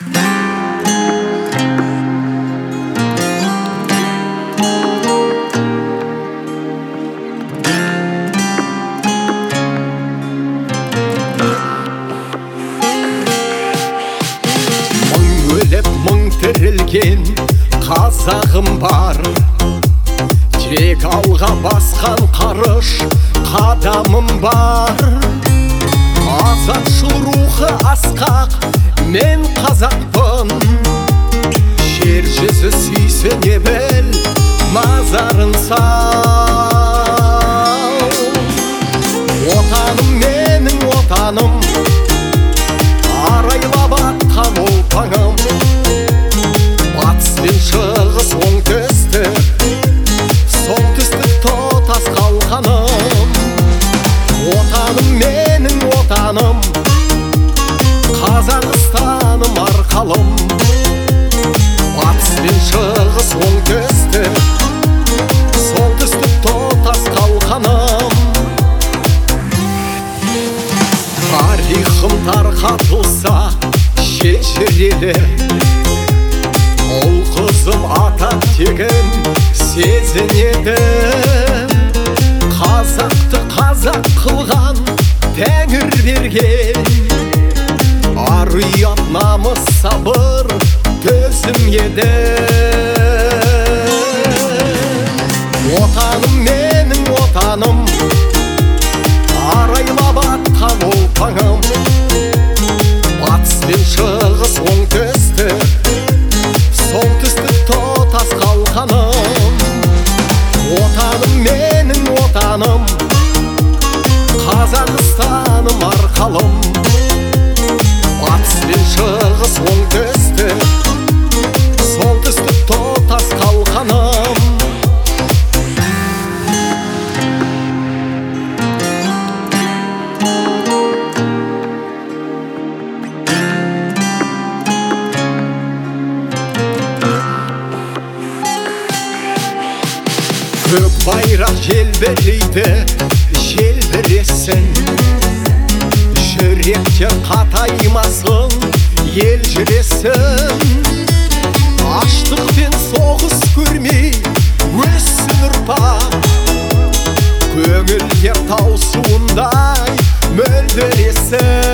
тірілген қазағым бар, тек алға басқан қарыш қадамым бар. Азатшыл рухы асқақ мен қазақпын, жер жүзі сүйсіне біл, назарын сал. Отаным менің отаным, арайлап атқан ұлпаным, батыс пен шығыс оңтүстік, солтүстік тұтас қалқаным. Отаным менің отаным, Қазақстаным арқалым, батыс пен шығыс оңтүстік, солтүстік тұтас қалқаным. Тарихым тарқатылса шешірелі, ұл қызым атақ тегін сезінеді. Қазақты қазақ қылған тәңір берген, ар-ұят намыс сабыр төзім еді. Отаным менің отаным, арайлап атқан ұлпаным, батыс пен шығыс оңтүстік, солтүстік тұтас қалқаным. Отаным менің отаным, Қазақстаным арқалым, батыс пен шығыс оңтүстік, солтүстік тұтас қалқаным. Көк байрақ желбірейді, желбіресін, жүректер қатаймасын, ел жүресін. Аштық пен соғыс көрмей өссін ұрпақ, көңілдер таусуындай мөлдіресін.